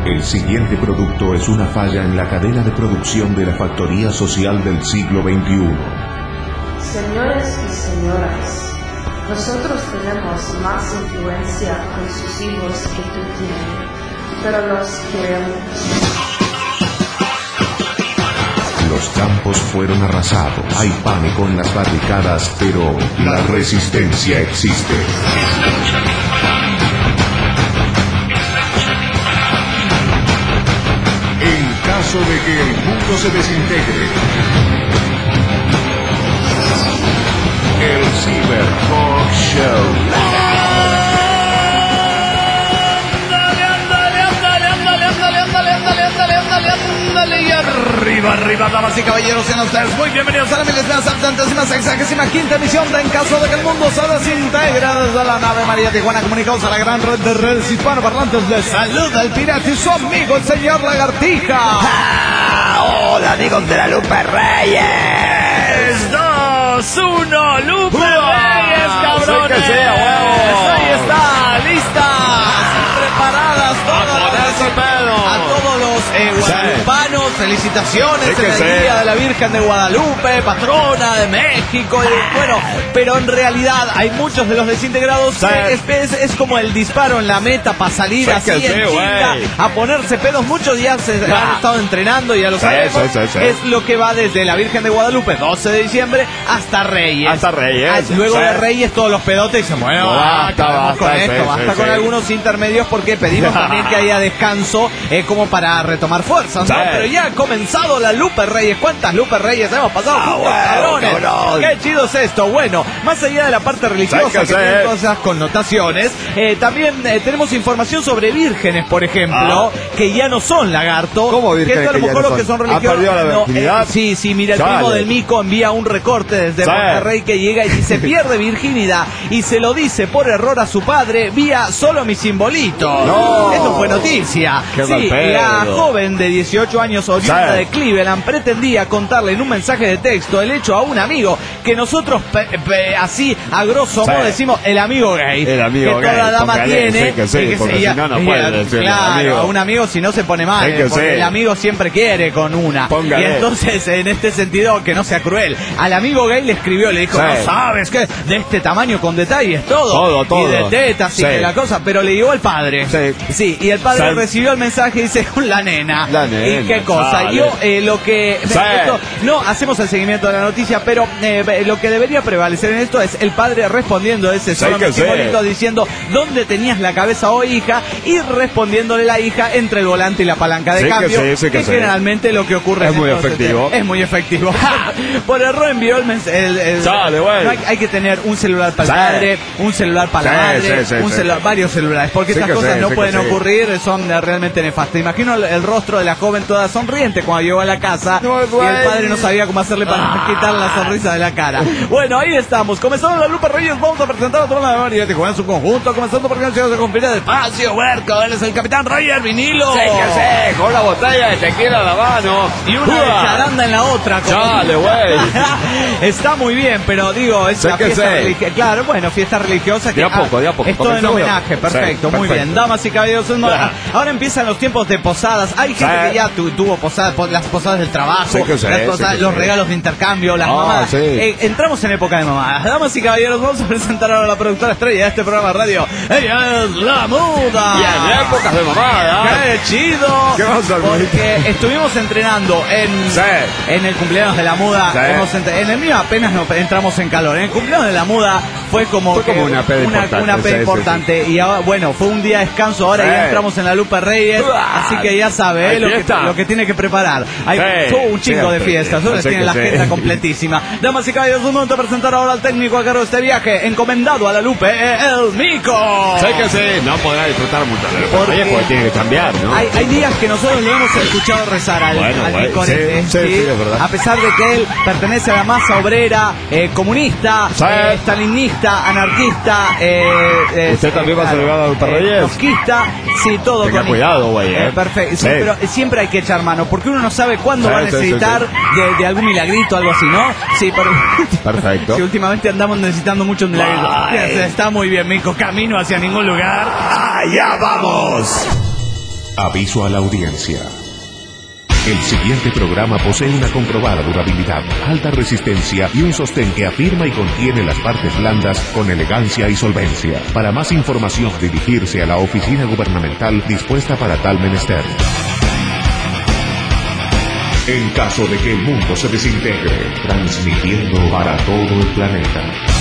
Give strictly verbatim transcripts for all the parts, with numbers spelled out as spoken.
El siguiente producto es una falla en la cadena de producción de la factoría social del siglo veintiuno. Señores y señoras, nosotros tenemos más influencia con sus hijos que tú tienes, pero los queremos. Los campos fueron arrasados, hay pánico en las barricadas, pero la resistencia existe. En caso de que el mundo se desintegre, el Cyber Talk Show. Y arriba, arriba, damas y caballeros, sean ustedes muy bienvenidos a la milésima centésima sexagésima quinta emisión de En caso de que el mundo se desintegre, desde la nave María Tijuana, comunicados a la gran red de redes hispanoparlantes de Salud del Pirata y su amigo el señor Lagartija. Ah, hola amigos de la Lupe Reyes. Dos, uno, Lupe Reyes, cabrones. Sí que sea, huevo. Ahí está, lista, preparadas todas. A ponerse pedo. A todos los eh, guadalupanos, felicitaciones Sí que en el sí. Día de la Virgen de Guadalupe, patrona de México. Y, bueno, pero en realidad hay muchos de los desintegrados Sí. que es, es, es como el disparo en la meta para salir Sí así que en sí, chinga güey. a ponerse pedos. Muchos ya se Ah. han estado entrenando, ya lo Sí, sabemos. sí, sí, sí. Es lo que va desde la Virgen de Guadalupe, doce de diciembre, hasta Reyes. Hasta Reyes. Ah, Luego Sí. de Reyes todos los pedotes dicen, bueno, No, basta, basta, acabemos con basta, esto, sí, basta sí, con sí. algunos intermedios porque pedimos también que haya descanso eh, como para retomar fuerzas, ¿no? Sí. Pero ya ha comenzado la Lupe Reyes. ¿Cuántas Lupe Reyes hemos pasado Ah, juntos, bueno, cabrones? cabrón. Qué chido es esto. Bueno, más allá de la parte religiosa Sí que que sí. tiene todas esas connotaciones, eh, también eh, tenemos información sobre vírgenes, por ejemplo, que ya no son lagarto. ¿Cómo Que vírgenes esto a lo que ya mejor no los que son? son ¿Han religiosos. perdido la no, virginidad? eh, sí, sí, mira, el Chale. primo del Mico envía un recorte desde Sí. Monterrey que llega y dice pierde virginidad y se lo dice por error a su padre vía solo mi simbolito. No. Esto fue noticia. Qué Sí, mal pedo. la joven de dieciocho años oriunda Sí. de Cleveland pretendía contarle en un mensaje de texto el hecho a un amigo que nosotros pe- pe- así a grosso Sí. modo decimos el amigo gay. El amigo que gay, toda dama póngale, tiene. sí que sí, y que porque ella- si no, no ella- puede decirle Claro, amigo. a un amigo si no se pone mal, Sí que porque sí. el amigo siempre quiere con una. Póngale. Y entonces, en este sentido, que no sea cruel, al amigo gay le escribió, le dijo, Sí. no sabes qué, de este tamaño con detalles, todo. Todo, todo. Y de tetas y Sí. que la cosa, pero le llegó al padre. Sí. Sí, y el padre Sí. recibió el mensaje y dice, la nena. La nena, Y qué cosa. dale. Yo, eh, lo que... Sí. esto- no, hacemos el seguimiento de la noticia, pero eh, lo que debería prevalecer en esto es el padre respondiendo a ese Sí solo que sí. simbolito diciendo, ¿dónde tenías la cabeza hoy, hija? Y respondiéndole la hija entre el volante y la palanca de Sí que cambio, sí, sí que sí. generalmente lo que ocurre Es en muy estos- efectivo. Es muy efectivo. Por error envió el mensaje. Dale, güey. No hay, hay que tener un celular para el Sí. padre, un celular para la Sí, madre, sí, sí, un sí. celular, varios celulares, porque Sí estas que cosas sí, no sí que pueden sí. ocurrir, son eh, realmente nefastas. Imagino el, el rostro de la joven toda sonriente cuando llegó a la casa No, y el güey. padre no sabía cómo hacerle para quitar la sonrisa de la cara. Bueno, ahí estamos. Comenzando la Lupe Reyes, vamos a presentar a toda la María Tijuana en su conjunto, comenzando por canciones de confianza de espacio, Huerco, él es el Capitán Roger Vinilo. Sí que sí, con la botella de tequila a la mano. Y una de charanda en la otra. como- Chale, güey. Está muy bien, pero digo, es Sí la que fiesta sí. religiosa. Claro, bueno, fiesta religiosa. Que, De a poco, de a poco. Es todo en Comenzamos de a homenaje, poco. perfecto, Sí, muy perfecto. bien. Damas y caballeros, no, Ah. ahora empiezan los tiempos de posadas. Hay gente Sí. que ya tu- tuvo posadas, po- las posadas del trabajo, Sí que sí, las sí posadas- que los sí. regalos de intercambio, las Ah, mamadas. sí. Eh, entramos en época de mamadas. Damas y caballeros, vamos a presentar ahora a la productora estrella de este programa de radio. Ella es La Muda. Y en épocas de mamada. ¡Qué chido! ¿Qué pasa, güey? Porque estuvimos entrenando en, Sí. en el cumpleaños de la muda. Sí. Hemos entre- en el mío apenas nos entramos en calor. En el cumpleaños de la muda fue como, Fue que como una peda una, importante, una peda sí, sí, importante. Y ahora, bueno, fue un día de descanso. Ahora Sí. ya entramos en la Lupe Reyes. Uah. Así que ya sabe Hay eh, lo, que, fiesta. lo que tiene que preparar. Hay Sí. todo un chingo de Siempre. fiestas. Ustedes Así tienen que la sí. agenda completísima. Damas y caballeros, un momento a presentar ahora al técnico a cargo de este viaje. Encomendado a la Lupe, eh, el Mico. Sé que sí, no podrá disfrutar mucho de ¿Por Oye, qué? porque tiene que cambiar, ¿no? Hay, hay días que nosotros le hemos escuchado rezar al, Bueno, al güey, Mico sí, este, sí, sí, es verdad. a pesar de que él pertenece a la masa obrera, eh, comunista, Sí. eh, stalinista, anarquista, eh, eh, ¿Usted también va a claro, celebrar a Lupe Reyes? trotskista, sí, todo Tenga con cuidado, güey, eh. perfecto, sí, Sí. pero siempre hay que echar mano, porque uno no sabe cuándo Sí, va a sí, sí, necesitar sí. De, de algún milagrito, algo así, ¿no? Sí, pero... Perfecto. Sí, últimamente andamos necesitando muchos milagritos. Ay. Está muy bien, Mico, camino hacia ningún lugar. ¡Allá vamos! Aviso a la audiencia. El siguiente programa posee una comprobada durabilidad, alta resistencia y un sostén que afirma y contiene las partes blandas con elegancia y solvencia. Para más información, dirigirse a la oficina gubernamental dispuesta para tal menester. En caso de que el mundo se desintegre, transmitiendo para todo el planeta.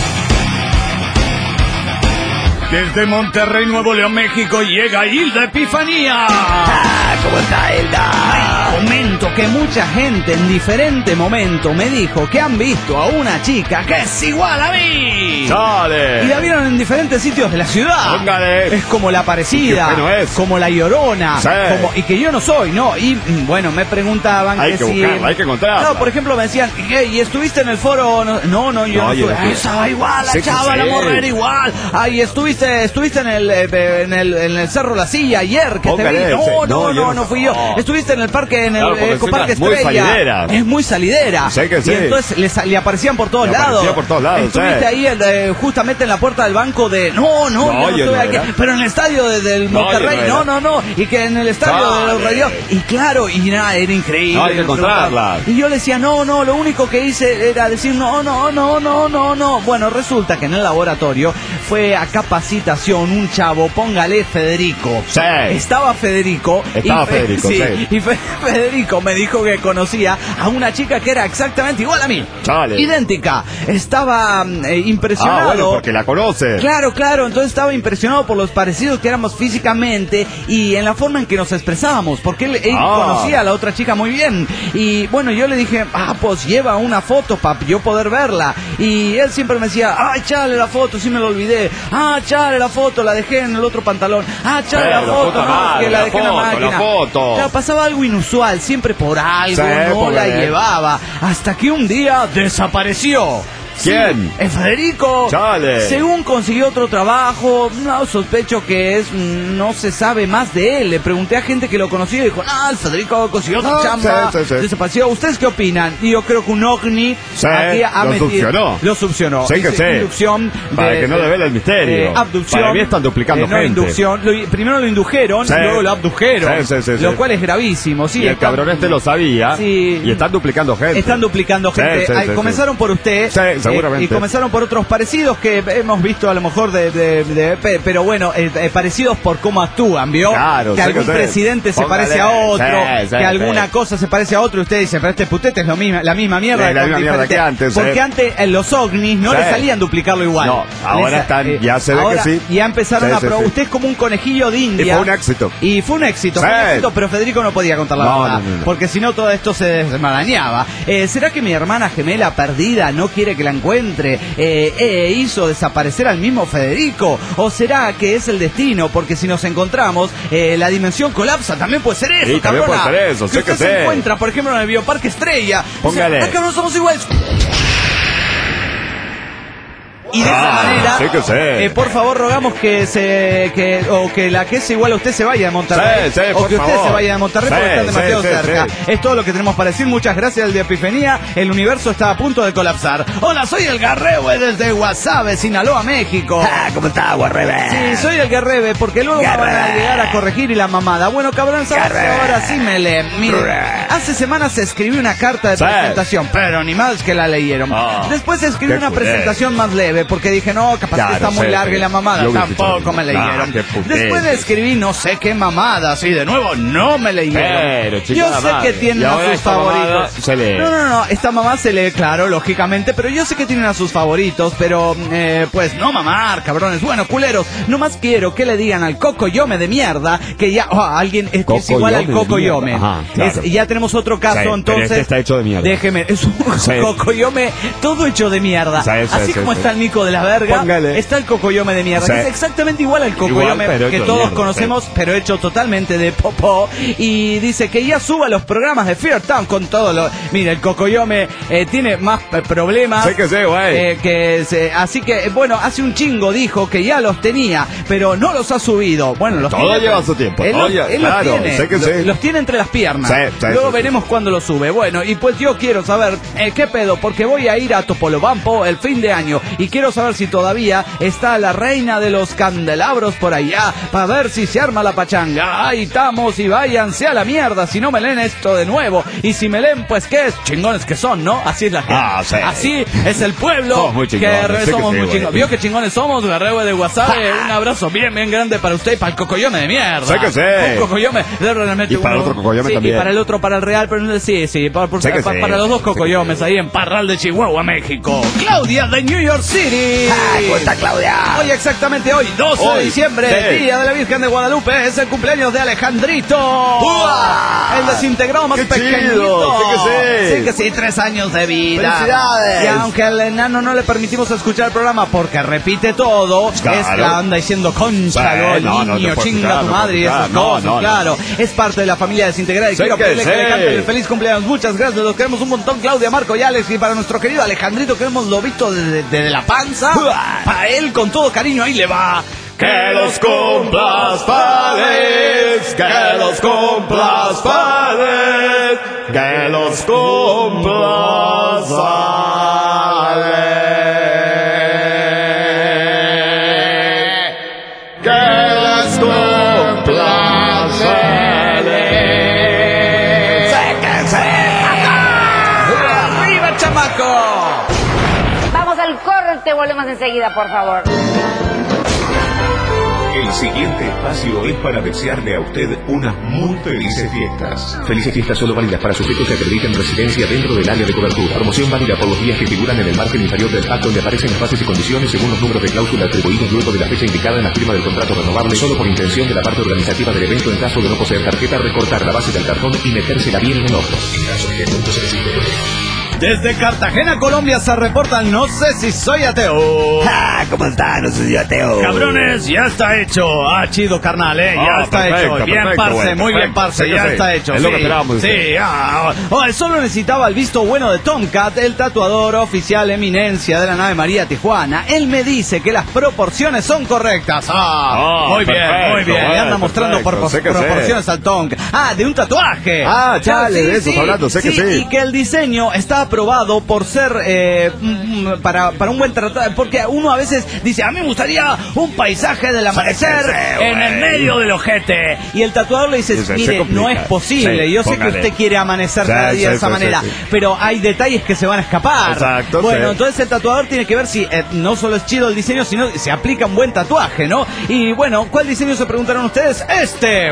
Desde Monterrey, Nuevo León, México, llega Hilda Epifanía. Ah, ¿cómo está Hilda? Comento que mucha gente en diferente momento me dijo que han visto a una chica que es igual a mí. ¡Sale! Y la vieron en diferentes sitios de la ciudad. Póngale. Es como la Aparecida, ¿Y qué bueno es? como la Llorona, Sí. como, y que yo no soy, ¿no? Y bueno, me preguntaban Hay que, que si... buscarla, hay que encontrarla. No, por ejemplo, me decían, ¿qué? ¿Y estuviste en el foro? No, no, no yo no, No, yo estuve. no fui. Esa igual, la Sí que chava, la sí. morra era igual. Ay, estuviste, estuviste en el, eh, en el, en el Cerro La Silla ayer, que Póngale, te vi. No, sí. no, No, no, yo no, no- fui yo. no. Estuviste en el parque, en el Claro, porque eh, es una Ecoparque muy Estrella. salidera. Es muy salidera. Sí que sí. Y entonces le, sa- le aparecían por todos Le lados. aparecía por todos lados, Estuviste sí. ahí eh, justamente en la puerta del banco de... No, no, No, yo no yo estuve no aquí. era. Pero en el estadio de- del No, Monterrey, yo no no, era. no, no. Y que en el estadio de los Dale. radios. Y claro, y nada, era increíble. No, hay que encontrarla. Y yo le decía, no, no, lo único que hice era decir, no, no, no, no, no, no. Bueno, resulta que en el laboratorio fue a capacitación un chavo, póngale Federico. Sí. Estaba Federico. Estaba y Fe- Federico, sí. Y Fe- Federico me dijo que conocía a una chica que era exactamente igual a mí. Chale. Idéntica. Estaba mm, eh, impresionado. Ah, bueno, porque la conoce. Claro, claro, entonces estaba impresionado por los parecidos que éramos físicamente y en la forma en que nos expresábamos, porque él, él Ah. conocía a la otra chica muy bien. Y bueno, yo le dije, ah, pues lleva una foto para yo poder verla. Y él siempre me decía, ay, chale la foto, sí me lo olvidé. Ah, chale la foto, la dejé en el otro pantalón. Ah, chale Eh, la la foto, puta no, madre, que la la dejé en la foto, máquina. la foto. Claro, pasaba algo inusual, siempre por algo, Sí, no por la ver. llevaba. Hasta que un día desapareció. ¿Quién? Sí, el Federico. Chale. Según consiguió otro trabajo, no, sospecho que es, mm, no se sabe más de él. Le pregunté a gente que lo conocía y dijo, ah, el Federico consiguió otra No, chamba, sí, sí, sí. desapareció. ¿Ustedes qué opinan? Y yo creo que un ovni Sí, aquí ha lo metido- succionó. Lo succionó. Sí que Hizo sí. Inducción Para de- que no devele el misterio. eh, abducción. Para mí están duplicando eh, no, gente. inducción. Lo- primero lo indujeron Sí. y luego lo abdujeron. Sí, sí, sí, lo sí. cual es gravísimo. Sí, y el están- cabrón este lo sabía. Sí. Y están duplicando gente. Están duplicando Sí, gente. sí, Ay, sí, comenzaron sí. por usted. Sí, eh, seguramente. y comenzaron por otros parecidos que hemos visto a lo mejor de... de- de- pe- pero bueno, eh, eh, parecidos por cómo actúan, ¿vio? Claro, que sí algún que sí. presidente se Póngale. parece a otro, Sí, sí, que alguna sí. cosa se parece a otro y usted dice, pero este putete es lo misma, la misma mierda. Es la con misma mierda diferente- que antes, Porque sí. antes en los ovnis no Sí. le salían duplicarlo igual. No, ahora Les- están- ya se ve que ahora sí. Ya empezaron Sí, a sí, probar. sí. Usted es como un conejillo de India. Y fue un éxito. Y fue un éxito, fue un Sí. éxito, pero Federico no podía contar la No, verdad. no, no, no. Porque si no todo esto se desmarañaba. Eh, ¿Será que mi hermana gemela perdida no quiere que la encuentre? Eh, eh, ¿Hizo desaparecer al mismo Federico? ¿O será que es el destino? Porque si nos encontramos, eh, la dimensión colapsa. También puede ser eso, Sí, también cabrona. puede ser eso, sé usted que se sé. encuentra, por ejemplo, en el Bioparque Estrella. Póngale. O sea, acá no somos iguales. Y de esa Ah, manera, sí que sé. eh, por favor, rogamos que se que o que la que es igual a usted se vaya de Monterrey. Sí, sí, o por que usted favor. se vaya de Monterrey Sí, porque están demasiado sí, sí, cerca. sí. Es todo lo que tenemos para decir. Muchas gracias, el de Epifanía. El universo está a punto de colapsar. Hola, soy el Garrebe desde Guasave, Sinaloa, México. Ah, ¿cómo está, Guarrebe? Sí, soy el Garrebe, porque luego me van a Garrebe. llegar a corregir y la mamada. Bueno, cabrón, ¿sabes que Garrebe. ahora sí me lee? Mire, Garrebe. hace semanas escribí una carta de Sí. presentación, pero ni más que la leyeron. Oh, Después escribí qué una culero. presentación más leve, porque dije, no, capaz Claro, que está muy sí, larga sí. y la mamada. Yo hubiera Tampoco dicho, me leyeron. ah, qué putez. Después escribí no sé qué mamadas y de nuevo no me leyeron. Pero, chica yo sé madre. que tienen Y a ahora sus esta mamada favoritos. se lee. No, no, no, esta mamá se lee, claro, lógicamente, pero yo sé que tienen a sus favoritos, pero eh, pues no mamar, cabrones. Bueno, culeros, nomás quiero que le digan al Cocoyome de mierda que ya, oh, alguien es, es igual al Cocoyome de Cocoyome. mierda. Ajá, claro. Es- ya tenemos otro caso, Sí, pero entonces. este está hecho de mierda. Déjeme, es un Sí. Cocoyome todo hecho de mierda. Sí, sí, Así sí, como sí. está el Nico de la verga, Póngale. está el Cocoyome de mierda, Sí. que es exactamente igual al Cocoyome Igual, pero que hecho de todos mierda, conocemos, pero hecho totalmente de popó. Y dice que ya suba los programas de Fear Town con todo lo. Mira, el Cocoyome eh, tiene más eh, problemas. Sé que sé, güey. eh, que se- así que, eh, bueno, hace un chingo dijo que ya los tenía, pero no los ha subido. Bueno, los Todo tiene- lleva su tiempo, Él, todo los- lleva- él los claro, tiene. sé que Lo- sí. Los tiene entre las piernas. Sí, sí, Luego sí, veremos cuándo los sube. Bueno, y pues yo quiero saber eh, qué pedo, porque voy a ir a Topolobampo el fin de año y quiero quiero saber si todavía está la reina de los candelabros por allá, para ver si se arma la pachanga. Ahí estamos y váyanse a la mierda, si no me leen esto de nuevo. Y si me leen, pues qué es, chingones que son, ¿no? Así es la gente. Ah, sí. Así es el pueblo. Somos muy chingones, que sí somos que sí, muy güey. chingones. ¿Vio qué chingones somos? Garreo de WhatsApp. Un abrazo bien, bien grande para usted y para el cocoyome de mierda. Sé que sí. Un cocoyome. De realmente Y para el uno- otro cocoyome sí, también. Y para el otro, para el real, pero sí, sí. Para, por- Sé que para, sí. para los dos Sé que cocoyomes sí. ahí en Parral de Chihuahua, México. Claudia de New York City. Ay, ¿cómo está Claudia? Hoy exactamente hoy, doce de Hoy, diciembre, sí. Día de la Virgen de Guadalupe, es el cumpleaños de Alejandrito. ¡Uah! El desintegrado más ¡Qué pequeñito. chido! Sí que sí. Sí que sí, tres años de vida. ¡Felicidades! Y aunque al enano no le permitimos escuchar el programa porque repite todo, Claro. es que anda diciendo concha, Sí, el no, no te niño, puedo chinga escuchar, tu no madre y puedo esas escuchar, no, cosas, no, no. claro. Es parte de la familia desintegrada y Sí quiero que pedirle que sí. le canten el feliz cumpleaños. Muchas gracias, los queremos un montón, Claudia, Marco y Alex. Y para nuestro querido Alejandrito, queremos lo visto desde, desde la panza. Para él, con todo cariño, ahí le va. Que los cumplas feliz, que los cumplas feliz, que los cumplas feliz, que los cumplas feliz. Sé que sé. ¡Arriba, chamaco! Vamos al corte, volvemos enseguida, por favor. El siguiente espacio es para desearle a usted unas muy felices fiestas. Felices fiestas solo válidas para sujetos que acrediten residencia dentro del área de cobertura. Promoción válida por los días que figuran en el margen inferior del pacto donde aparecen las bases y condiciones según los números de cláusula atribuidos luego de la fecha indicada en la firma del contrato renovable, solo por intención de la parte organizativa del evento en caso de no poseer tarjeta, recortar la base del cartón y metérsela bien en el ojo. En caso de que no se necesite. Desde Cartagena, Colombia, se reportan No sé si soy ateo. Ah, ¿cómo está? No sé si ateo. Cabrones, ya está hecho. Ah, chido, carnal, eh. Ya Ah, está perfecto, hecho. Bien, perfecto, parce, güey, muy bien, perfecto. parce. Sí que Ya sí. está hecho. Es sí. lo que esperábamos de Sí, usted. ah, oh, solo necesitaba el visto bueno de Tomcat, el tatuador oficial eminencia de la nave María Tijuana. Él me dice que las proporciones son correctas. Ah, Ah, muy bien, perfecto, muy bien. Le güey, anda mostrando perfecto, por sé que proporciones al Tomcat. Ah, de un tatuaje. Ah, chale, de eso está hablando, sé que sí. Y que el diseño está aprobado por ser eh, mm, para, para un buen tratado, porque uno a veces dice, a mí me gustaría un paisaje del amanecer Sí, sí, en el güey. medio del ojete, y el tatuador le dice, Sí, se mire, complica. no es posible, Sí, yo sé póngale. que usted quiere amanecer Sí, cada día sí, de esa sí, manera, sí, sí. pero hay detalles que se van a escapar. Exacto, bueno, sí. entonces el tatuador tiene que ver si eh, no solo es chido el diseño, sino que se aplica un buen tatuaje, ¿no? Y bueno, ¿cuál diseño se preguntaron ustedes? Este.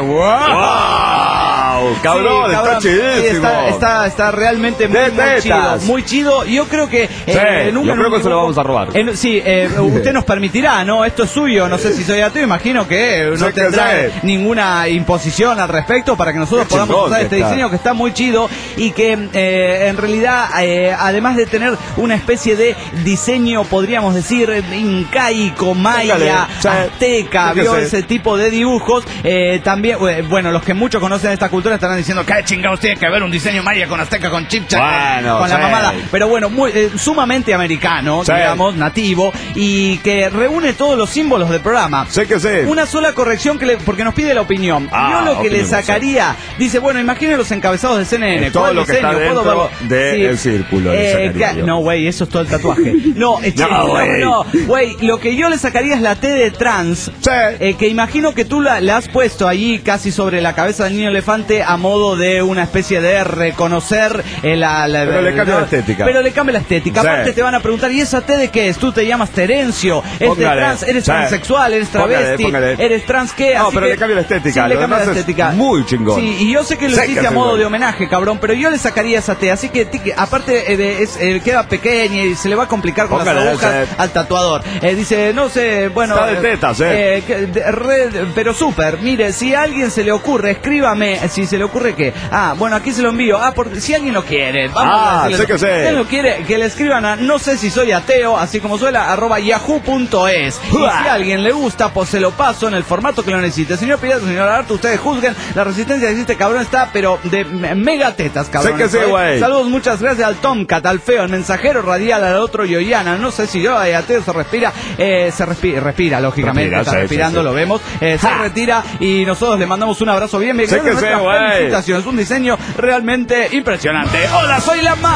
¡Wow! Cabrón, Sí, está cabrón. Sí, chidísimo. está, está, está realmente muy, De muy chido. tetas. Muy chido. Yo creo que. Sí, en un- yo en creo un que se lo dibujo- vamos a robar. en- sí, eh, usted nos permitirá, ¿no? Esto es suyo. No sé si soy ateo. Imagino que no Sí que tendrá sí. ninguna imposición al respecto para que nosotros Qué podamos chingón usar que este está. diseño que está muy chido y que eh, en realidad, eh, además de tener una especie de diseño, podríamos decir, eh, incaico, maya, Póngale, sí. azteca, Sí que vio sí. ese tipo de dibujos, eh, también, eh, bueno, los que muchos conocen esta cultura estarán diciendo, ¿qué chingados tiene que ver un diseño maya con azteca, con chipcha, Bueno, con la sí. mamada? Pero bueno, muy, eh, sumamente americano, Sí. digamos, nativo, y que reúne todos los símbolos del programa. Sé que sí. Una sola corrección que le, porque nos pide la opinión. Ah, Yo lo que le opinión, sacaría, dice, bueno, imaginen los encabezados de C N N. Es todo ¿Cuál lo que está diseño? ¿Puedo dentro verlo? del círculo, le Eh, sacaría ca- yo. no, güey, eso es todo el tatuaje. No, eh, che, No, güey. no, güey, lo que yo le sacaría es la T de trans, Sí. eh, que imagino que tú la, la has puesto allí casi sobre la cabeza del niño elefante a modo de una especie de reconocer eh, la, la- Pero le cambia no, la estética. Pero le cambia la estética. Sí. Aparte te van a preguntar, ¿y esa T de qué es? Tú te llamas Terencio, este Póngale. trans, eres Sí. transexual, eres Póngale, travesti, póngale. eres trans qué. No, Así pero que- le cambia la estética, Sí, le lo cambia la demás es estética. muy chingón. Sí, y yo sé que lo Sé que hiciste a sí, modo güey. de homenaje, cabrón, pero yo le sacaría esa T, así que ti- aparte eh, de- es, eh, queda pequeña y se le va a complicar con Póngale las agujas ese. al tatuador. Eh, dice, no sé, bueno... Está de tetas, eh. eh, que- de- re- pero súper, mire, si a alguien se le ocurre, escríbame, si se le ocurre que... Ah, bueno, aquí se lo envío. Ah, por, si alguien lo quiere, vamos Ah, a decirle. sé que sé. Si alguien lo quiere, que le escriban a no sé si soy ateo, así como suena, arroba yahoo punto es. Y si a alguien le gusta, pues se lo paso en el formato que lo necesite. Señor Pirato, señor Arto, ustedes juzguen. La resistencia que existe, cabrón, está, pero de me- mega tetas, cabrón. Sé que sí, güey. Saludos, muchas gracias al Tomcat, al feo, al mensajero radial, al otro Yoyana. No sé si yo, hay ateo, se respira. Eh, se respi- respira, lógicamente. Respira, está sí, respirando, sí, sí. lo vemos. Eh, se Ja. retira y nosotros le mandamos un abrazo bien, bien Sé grande. que sí, Nuestras güey. felicitaciones. Un diseño realmente impresionante. Hola, soy la más.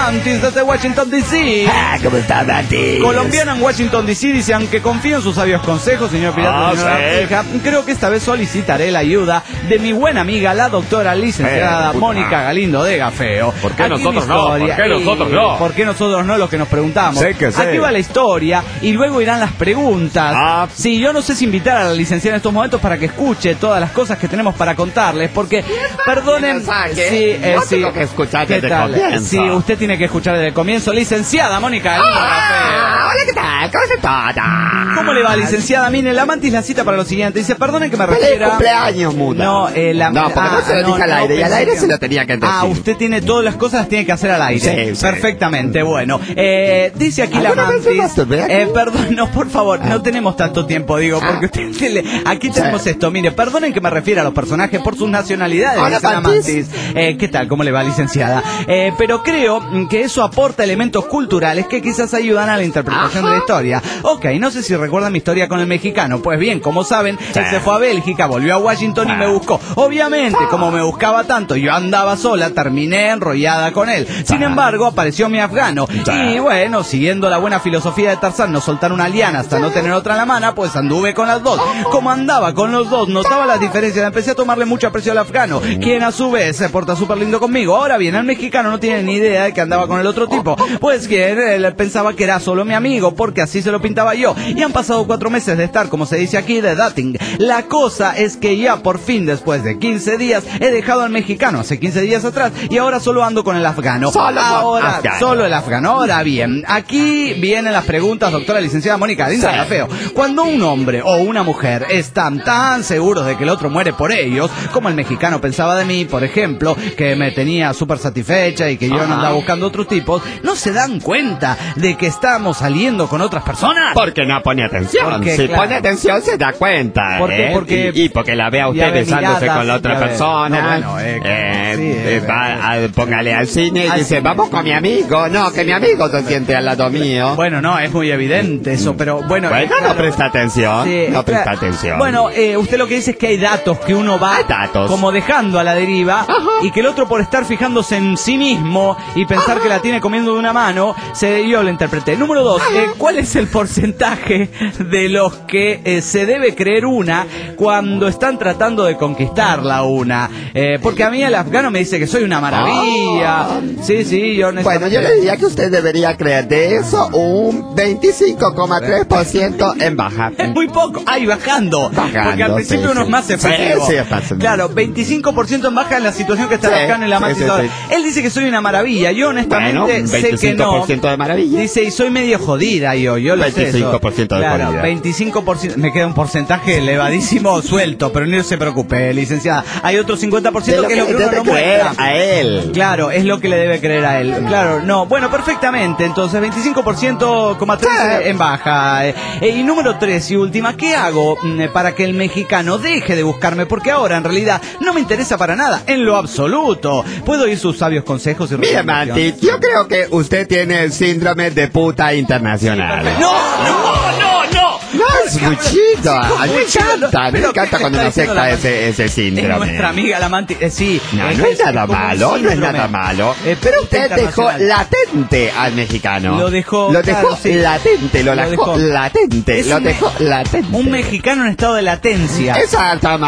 Mantis desde Washington, D C. Ah, ¿cómo está, Mantis? Colombiana en Washington, D C, dice, aunque confío en sus sabios consejos, señor Pirata, Ah, señora sí. Fija, creo que esta vez solicitaré la ayuda de mi buena amiga, la doctora licenciada Eh, puta. Mónica Galindo de Gafeo. ¿Por qué Aquí nosotros mi no? historia. ¿Por qué nosotros no? ¿Por qué nosotros no? Los que nos preguntamos. Sí que sí. Aquí va la historia y luego irán las preguntas. Ah. Sí, yo no sé si invitar a la licenciada en estos momentos para que escuche todas las cosas que tenemos para contarles, porque, perdonen, mensaje. sí, eh, Yo sí. tengo que escuchar ¿Qué desde el tal? comienzo. Sí, usted tiene que escuchar desde el comienzo. Licenciada Mónica Galindo de Gafeo. Ah, hola, ¿qué tal? ¿Cómo se trata? ¿Cómo le va, licenciada? Mire, la Mantis la cita para lo siguiente. Dice, perdonen que me ¡Feliz refiera... cumpleaños, muda! No, eh, la... No, porque no se lo dije al aire, y al pensé aire que- se lo tenía que decir. Ah, usted tiene todas las cosas, las tiene que hacer al aire. Sí, sí. Perfectamente, bueno. Eh, dice aquí la ¿Alguna vez se Mantis... masturbé aquí? Eh, perdón, no, por favor, no tenemos tanto tiempo, digo, Ah. porque usted... le- Aquí tenemos Sí. esto, mire, perdonen que me refiera a los personajes por sus nacionalidades. Hola, dice la Mantis. Eh, ¿Qué tal? ¿Cómo le va, licenciada? Eh, pero creo mm, que eso aporta elementos culturales que quizás ayudan a la interpretación Ajá. de la historia. Ok, no sé si recuerdan mi historia con el mexicano. Pues bien, como saben, Sí. él se fue a Bélgica, volvió a Washington y Sí. me buscó. Obviamente, como me buscaba tanto, yo andaba sola, terminé enrollada con él. Sin embargo, apareció mi afgano. Y bueno, siguiendo la buena filosofía de Tarzán, no soltar una liana hasta no tener otra en la mano, pues anduve con las dos. Como andaba con los dos, notaba las diferencias. Empecé a tomarle mucho aprecio al afgano, quien a su vez se porta súper lindo conmigo. Ahora bien, el mexicano no tiene ni idea de que andaba con el otro tipo. Pues que él pensaba que era solo mi amigo, porque así se lo pintaba yo. Y han pasado cuatro meses de estar, como se dice aquí, de dating. La cosa es que ya por fin, después de quince días, he dejado al mexicano hace quince días atrás y ahora solo ando con el afgano. Solo ahora, afgano. solo el afgano. Ahora bien, aquí vienen las preguntas, doctora licenciada Mónica Galindo de Gafeo. Cuando un hombre o una mujer están tan seguros de que el otro muere por ellos, como el mexicano pensaba de mí, por ejemplo, que me tenía súper satisfecha y que yo no Ajá. andaba buscando otros tipos, ¿no se dan cuenta de que estamos saliendo con otras personas? Porque no pone atención. Porque, si claro. pone atención se da cuenta. ¿Por qué? ¿eh? Porque- y, y porque la ve a Ya usted ve besándose miradas, con la otra ya ve. persona. No, bueno, eh, eh, sí, eh, eh, va a- póngale al cine y al dice, cine. vamos con mi amigo. No, que mi amigo se siente al lado mío. Bueno, no, es muy evidente eso, pero bueno... Bueno, eh, claro. no presta atención. Sí, no presta claro. atención. Bueno, eh, usted lo que dice es que hay datos que uno va Hay datos. como dejando a la deriva y que el otro por estar fijándose en sí mismo y pensar que la tiene comiendo de una mano, se, yo lo interpreté. Número dos, eh, ¿cuál es el porcentaje de los que eh, se debe creer una cuando están tratando de conquistarla una? Eh, porque a mí el afgano me dice que soy una maravilla. Sí, sí, yo Bueno, yo le diría que usted debería creer de eso un veinticinco coma tres por ciento en baja. Es muy poco. Ay, bajando. Bajando, Porque al principio sí, uno es sí. más efectivo. Sí, sí, es más efectivo. Claro, veinticinco por ciento en baja en la situación que está Sí, el afgano y la sí, Mantis sí, ahora. sí. Él dice que soy una maravilla. Yo honestamente Bueno, un sé que veinticinco por no. ciento de maravilla. Dice, y soy medio jodida yo, yo lo sé. eso. veinticinco por ciento de claro, jodida. veinticinco por ciento. Me queda un porcentaje elevadísimo suelto, pero no se preocupe, licenciada. Hay otro cincuenta por De ciento lo que es lo que le uno debe no creer muestra. a él. Claro, es lo que le debe creer a él. Claro, no. Bueno, perfectamente. Entonces, veinticinco por ciento coma tres Sí. en baja. Eh, y número tres y última, ¿qué hago mm, para que el mexicano deje de buscarme? Porque ahora, en realidad, no me interesa para nada, en lo absoluto. Puedo oír sus sabios consejos y Mire, recomendaciones. Mantis, yo creo que usted tiene el síndrome de puta internacional. No, no, no, no. No, es muy chido. A mí me encanta, a mí me Pero, encanta ¿qué cuando está uno diciendo acepta la ese, ese Es síndrome. nuestra amiga la Mantis, eh, sí. No, eh, no es nada como un malo, no es síndrome. nada malo. Eh, Pero usted dejó internacional. latente al mexicano. Lo dejó, Lo dejó claro, sí. latente, lo, Lo dejó, dejó. latente, Es lo un dejó me- latente. Un mexicano en estado de latencia. Exactamente.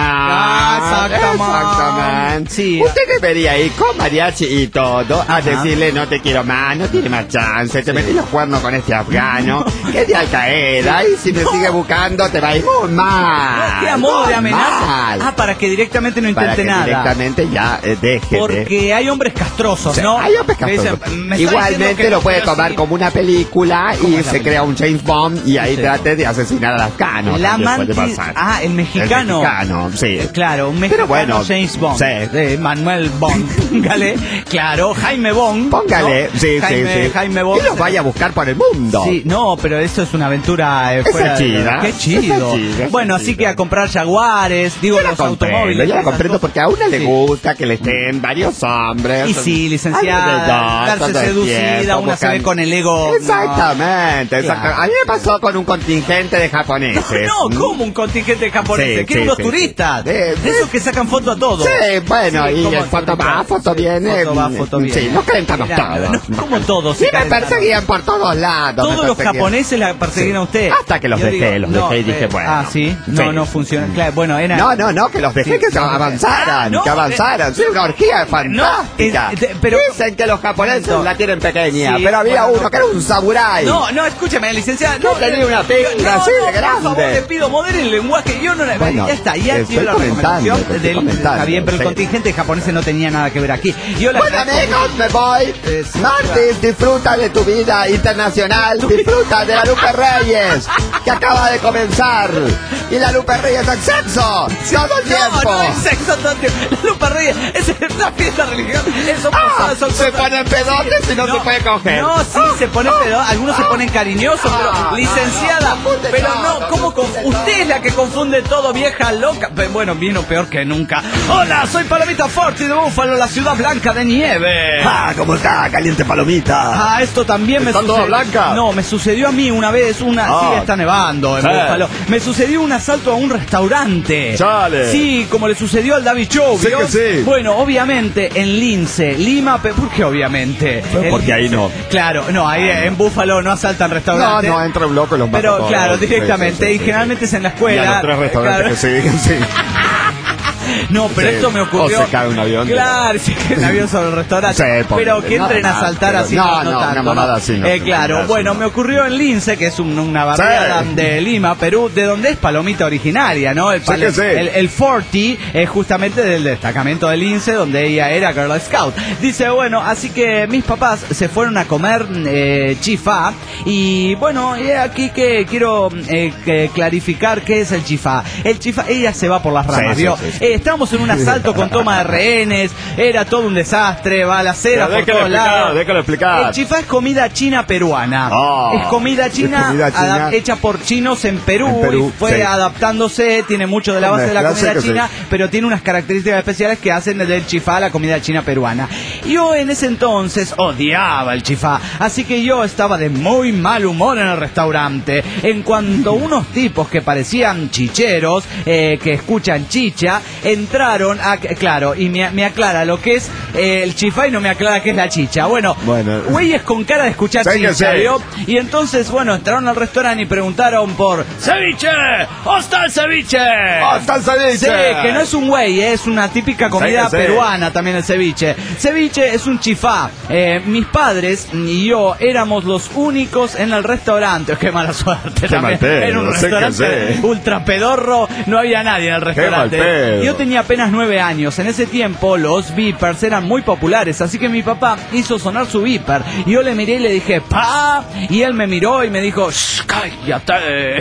Ah, exactamente. Exactamente. Sí. Usted debería ir con mariachi y todo a Ajá. decirle no te quiero más, no tiene más chance, te metí los cuernos con este afgano, que es de Al Qaeda y si me sigue buscando te va a ir muy mal. No, que a modo de muy amenaza. mal. Ah, para que directamente no Para intente que nada. directamente ya eh, deje de- Porque hay hombres castrosos, Sí, ¿no? hay hombres Que dicen, castrosos. "Me está diciendo Igualmente que lo no puede quiero tomar seguir". como una película ¿Cómo y es la se película? crea un James Bond y ahí Sí. trate de asesinar al afgano. La También puede Mantis. pasar. Ah, el mexicano. El mexicano, sí. Claro, un Pero mexicano bueno, James Bond. sí. Eh, Manuel Bond. Póngale. Claro, Jaime Bond. Póngale, ¿no? sí, Jaime, sí, sí. Jaime Bond. Y los vaya a buscar por el mundo. Sí, no, pero eso es una aventura eh, Es fuera así, de chida. Qué chido. Chida, bueno, así chida. que a comprar Jaguares, digo, Yo los la comprendo, automóviles. yo la esas comprendo cosas. porque a una le Sí. gusta que le estén varios hombres. Y sí, licenciada, Alrededor, darse todo el seducida, tiempo, una se ve buscando- con el ego. Exactamente, No. exactamente. Claro. A mí me pasó con un contingente de japoneses. No, ¿Mm? ¿cómo un contingente japonés? Sí, que sí, unos sí, turistas. sí. De- De esos que sacan foto a todos. Sí, bueno, Sí, y ¿cómo el foto va, turistas? foto Sí, viene. foto va, foto viene. Sí, nos calentamos Mira, todos. no, ¿cómo todos? Sí, se me calentaron? perseguían por todos lados. me Todos los perseguían. japoneses la perseguían Sí. a usted. Hasta que los Yo dejé, digo, los no, dejé y dije, eh, bueno. Ah, ¿sí? No, Sí. no funciona. Claro, bueno, era... No, no, no, que los dejé Sí, que se no, avanzaran, no, que avanzaran. Sí, una orgía fantástica. eh, eh, pero- Dicen que los japoneses No. la tienen pequeña, Sí, pero había bueno, uno no. que era un samurái. No, no, escúcheme, licenciada. No, tenía una pinga no, así no, de grande. Por favor, le pido, modere el lenguaje. Yo no la... Bueno, ya está, ya estoy dio la comentando, recomendación estoy del... comentando, Está bien, pero el sí. contingente japonés no tenía nada que ver aquí. Yo la Bueno amigos, me voy. Es- Martis, disfruta de tu vida internacional. Disfruta de la Lupe Reyes, que acaba de comenzar. Y la Lupe Reyes en sexo, todo el tiempo. No, no es sexo todo el tiempo. La Lupa Reyes, es una fiesta religiosa. Eso Ah, pasa, son se cosas- ponen pedotes y no, se puede coger. No, sí, se ponen pedotes. Algunos se ponen cariñosos, Ah, pero no, licenciada. no, confunde Pero todo, no, ¿cómo conf- usted es la que confunde todo, vieja loca? Pe- Bueno, vino peor que nunca. Hola, soy Palomita Forti de Búfalo, la ciudad blanca de nieve. Ah, ¿cómo está, caliente palomita? Ah, esto también me ¿Está toda sucedió. blanca? No, me sucedió a mí una vez, una. Ah. Sí, está nevando en Sí. Búfalo. Me sucedió un asalto a un restaurante. Chale. Sí, como le sucedió al David Show. Sí ¿vio? que sí. Bueno, obviamente en Lince, Lima, pe- ¿por qué obviamente? En porque ahí Lince. no. Claro, no, ahí en Búfalo no asaltan No, restaurantes. no, entra un loco y los mata Pero todos. claro, Sí, directamente. sí, sí, y sí. generalmente es en la Y escuela. a los tres restaurantes Claro. que se digan, sí. No, pero Sí. esto me ocurrió. O se cae un avión. Claro, sí, que un avión sobre el restaurante. Sí, porque- pero que no, entren a no, saltar pero- así. no, no, tanto, una mamada así, no. Eh, claro, Así bueno, no. me ocurrió en Lince, que es un- una barriada Sí. de Lima, Perú, de donde es Palomita originaria, ¿no? El, Sí que sí. el, el Forti es justamente del destacamento de Lince, donde ella era Girl Scout. Dice, bueno, así que mis papás se fueron a comer eh, chifá. Y bueno, y aquí que quiero eh, que clarificar qué es el chifá. El chifá, ella se va por las ramas, Sí, sí, ¿vio? sí, sí. Eh, estamos en un asalto con toma de rehenes, era todo un desastre, balaceras Pero por déjalo todos explicar, lados. déjalo explicar. El chifá es comida china peruana. Oh, es comida china, es comida china. adap- hecha por chinos en Perú, En Perú, y fue sí. adaptándose, tiene mucho de la base de la Mezclarse comida que sí. china, pero tiene unas características especiales que hacen del chifá la comida china peruana. Yo en ese entonces odiaba el chifá, así que yo estaba de muy mal humor en el restaurante. En cuanto unos tipos que parecían chicheros, eh, que escuchan chicha, entraron a... Claro, y me, me aclara lo que es eh, el chifá y no me aclara qué es la chicha. Bueno, Bueno. güeyes con cara de escuchar Sí que chicha, sí. ¿vio? Y entonces, bueno, entraron al restaurante y preguntaron por ceviche, ¿dónde está el ceviche? ¡Oh, está el ceviche! Sí, que no es un güey, eh, es una típica comida Sí que sí. peruana también el ceviche. Ceviche es un chifá. Eh, mis padres y yo éramos los únicos en el restaurante. Qué mala suerte Qué también. mal pedo, Era un sí que restaurante sí. ultra pedorro, no había nadie en el restaurante. mal pedo. Yo tenía apenas nueve años. En ese tiempo los beepers eran muy populares, así que mi papá hizo sonar su beeper. Y yo le miré y le dije, ¡pa! Y él me miró y me dijo, ¡shh, cállate!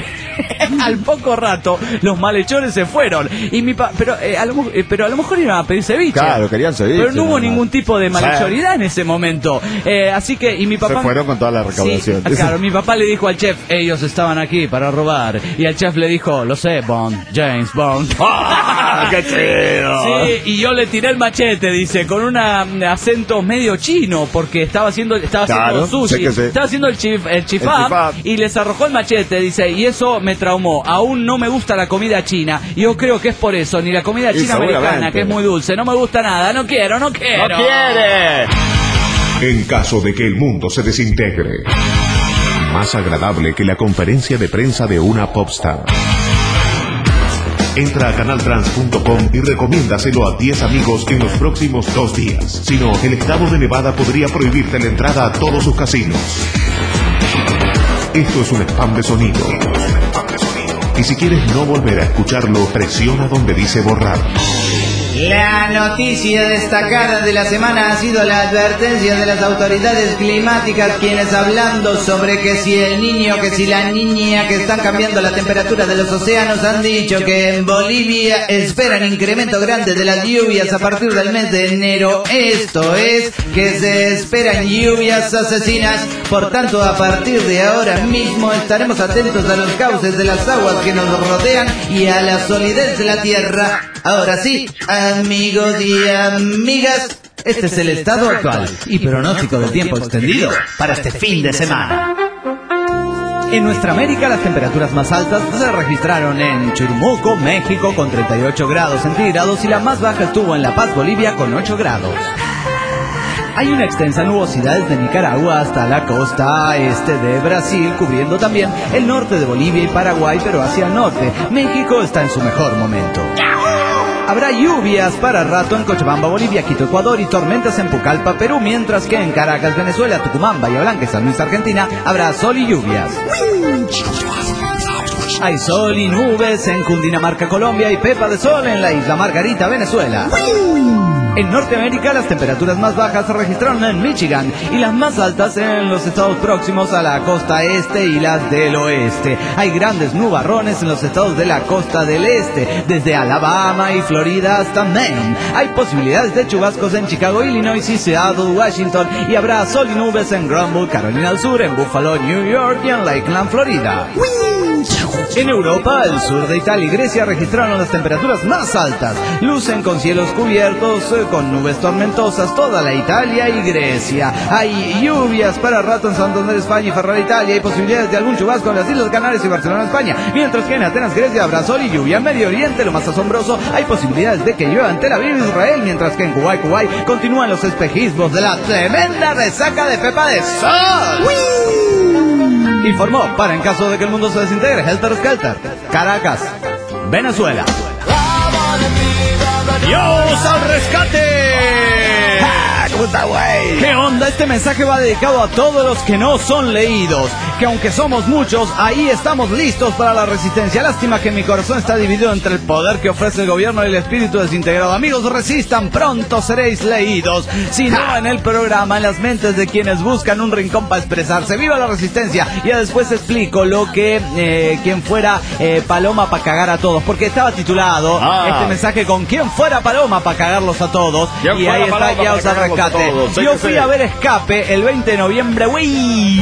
Al poco rato, los malhechores se fueron. Y mi pa pero, eh, a lo, mo- eh, pero a lo mejor iban a pedir ceviche. Claro, querían ceviche, Pero no hubo nada más. ningún tipo de malhechoridad en ese momento. Eh, así que, y mi papá... Se fueron con toda la recaudación. Sí, claro, mi papá le dijo al chef, ellos estaban aquí para robar. Y el chef le dijo, lo sé, Bond, James Bond. ¡Ah, qué chido! Sí, y yo le tiré el machete, dice, con un acento medio chino, porque estaba haciendo, estaba Claro, haciendo sé sushi, que sí. estaba haciendo el, chif, el chifá, El chifá. y les arrojó el machete, dice, y eso me traumó. Aún no me gusta la comida china, y yo creo que es por eso, ni la comida Y china americana, seguramente. que es muy dulce, no me gusta nada, no quiero, no quiero. ¡No quiere! En caso de que el mundo se desintegre, más agradable que la conferencia de prensa de una popstar. Entra a canal trans punto com y recomiéndaselo a diez amigos en los próximos dos días. Si no, el estado de Nevada podría prohibirte la entrada a todos sus casinos. Esto es un spam de sonido. Y si quieres no volver a escucharlo, presiona donde dice borrar. La La noticia destacada de la semana ha sido la advertencia de las autoridades climáticas, quienes hablando sobre que si el niño, que si la niña, que están cambiando la temperatura de los océanos, han dicho que en Bolivia esperan incremento grande de las lluvias a partir del mes de enero. Esto es que se esperan lluvias asesinas. Por tanto, a partir de ahora mismo estaremos atentos a los cauces de las aguas que nos rodean y a la solidez de la tierra. Ahora sí, amigos y amigas, este es el estado actual y pronóstico del tiempo extendido para este fin de semana. En nuestra América, las temperaturas más altas se registraron en Churumuco, México, con treinta y ocho grados centígrados, y la más baja estuvo en La Paz, Bolivia, con ocho grados. Hay una extensa nubosidad desde Nicaragua hasta la costa este de Brasil, cubriendo también el norte de Bolivia y Paraguay, pero hacia el norte. México está en su mejor momento. Habrá lluvias para rato en Cochabamba, Bolivia, Quito, Ecuador, y tormentas en Pucallpa, Perú, mientras que en Caracas, Venezuela, Tucumán, Bahía Blanca y San Luis, Argentina, habrá sol y lluvias. Hay sol y nubes en Cundinamarca, Colombia, y pepa de sol en la isla Margarita, Venezuela. En Norteamérica, las temperaturas más bajas se registraron en Michigan y las más altas en los estados próximos a la costa este y las del oeste. Hay grandes nubarrones en los estados de la costa del este, desde Alabama y Florida hasta Maine. Hay posibilidades de chubascos en Chicago, Illinois y Seattle, Washington, y habrá sol y nubes en Grumble, Carolina del Sur, en Buffalo, New York, y en Lakeland, Florida. En Europa, el sur de Italia y Grecia registraron las temperaturas más altas. Lucen con cielos cubiertos, con nubes tormentosas, toda la Italia y Grecia. Hay lluvias para rato en Santander, España, y Ferrara, Italia. Hay posibilidades de algún chubasco en las Islas Canarias y Barcelona, España. Mientras que en Atenas, Grecia, habrá sol y lluvia. En Medio Oriente, lo más asombroso, hay posibilidades de que llueva en Tel Aviv, Israel. Mientras que en Kuwait, Kuwait, continúan los espejismos de la tremenda resaca de pepa de sol. Informó, para en caso de que el mundo se desintegre, Helter Skelter, Caracas, Venezuela. ¡Dios al rescate! ¡Ja! ¿Cómo está, güey? ¿Qué onda? Este mensaje va dedicado a todos los que no son leídos, que aunque somos muchos, ahí estamos listos para la resistencia. Lástima que mi corazón está dividido entre el poder que ofrece el gobierno y el espíritu desintegrado. Amigos, resistan, pronto seréis leídos. Si no, en el programa, en las mentes de quienes buscan un rincón para expresarse. ¡Viva la resistencia! Ya después explico lo que eh, quien fuera eh, Paloma para cagar a todos, porque estaba titulado ah. este mensaje con quien fuera Paloma para cagarlos a todos. Y ahí está, ya os rescate. Yo fui a ver Escape el veinte de noviembre, güey.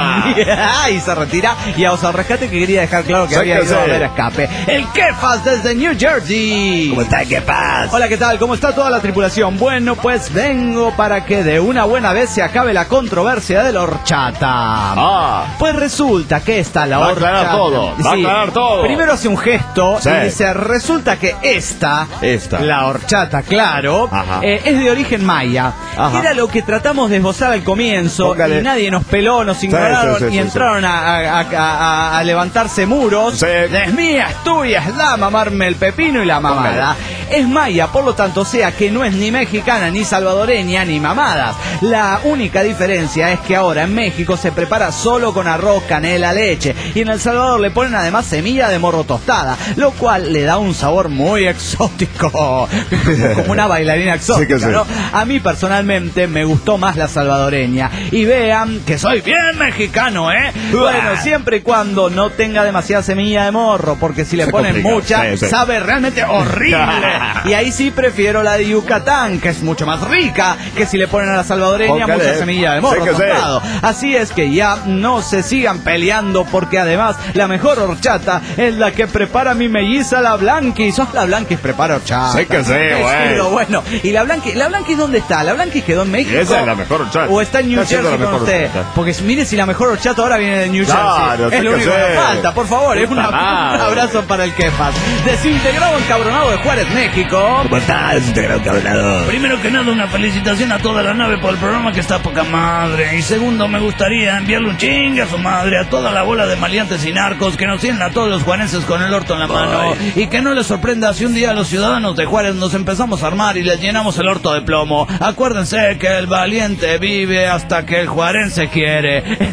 Y se retira. Y a os al rescate, que quería dejar claro que había ido a ver Escape. El Kefas desde New Jersey. ¿Cómo está, Kefas? Hola, ¿qué tal? ¿Cómo está toda la tripulación? Bueno, pues vengo para que de una buena vez se acabe la controversia de la horchata. Ah. Pues resulta que esta, la va horchata... Va a aclarar todo, va sí. a aclarar todo. Primero hace un gesto sí. y dice, resulta que esta, esta. la horchata, claro, eh, es de origen maya. Ajá. Era lo que tratamos de esbozar al comienzo. Póngale. Y nadie nos peló, nos ignoraron sí, sí, sí, y sí, entraron sí. A, a, a, a levantarse muros. Sí. Es mía, es tuya, es la mamarme el pepino y la mamada. Póngale. Es maya, por lo tanto, sea que no es ni mexicana, ni salvadoreña, ni mamadas. La única diferencia es que ahora en México se prepara solo con arroz, canela, leche. Y en El Salvador le ponen además semilla de morro tostada, lo cual le da un sabor muy exótico. Como una bailarina exótica, sí sí. ¿no? A mí personalmente me gustó más la salvadoreña. Y vean que soy bien mexicano, ¿eh? Bueno, siempre y cuando no tenga demasiada semilla de morro, porque si le se ponen complica. mucha, sí, sí. sabe realmente horrible. Y ahí sí prefiero la de Yucatán, que es mucho más rica que si le ponen a la salvadoreña Póngale. mucha semilla de morro tostado. Sí. Así es que ya no se sigan peleando, porque además la mejor horchata es la que prepara mi melliza, la Blanquis. Oh, la Blanquis prepara horchata. Sí que sí, güey. Bueno, ¿y la Blanquis? ¿La Blanquis dónde está? ¿La Blanquis quedó en México? Esa es la mejor horchata. ¿O está en New está Jersey con usted? Horchata. Porque mire, si la mejor horchata ahora viene de New claro, Jersey. Es lo único que me falta, por favor. Es una, un abrazo para el Kefas. Desintegrado encabronado de Juárez, México. ¿Cómo estás, desintegrado encabronado? Primero que nada, una felicitación a toda la nave por el programa, que está poca madre. Y segundo, me gustaría enviarle un chingue a su madre a toda la bola de maleantes y narcos que nos tienen a todos los juarenses con el orto en la mano. Ay. Y que no les sorprenda si un día los ciudadanos de Juárez nos empezamos a armar y les llenamos el orto de plomo. Acuérdense que el valiente vive hasta que el juarense quiere.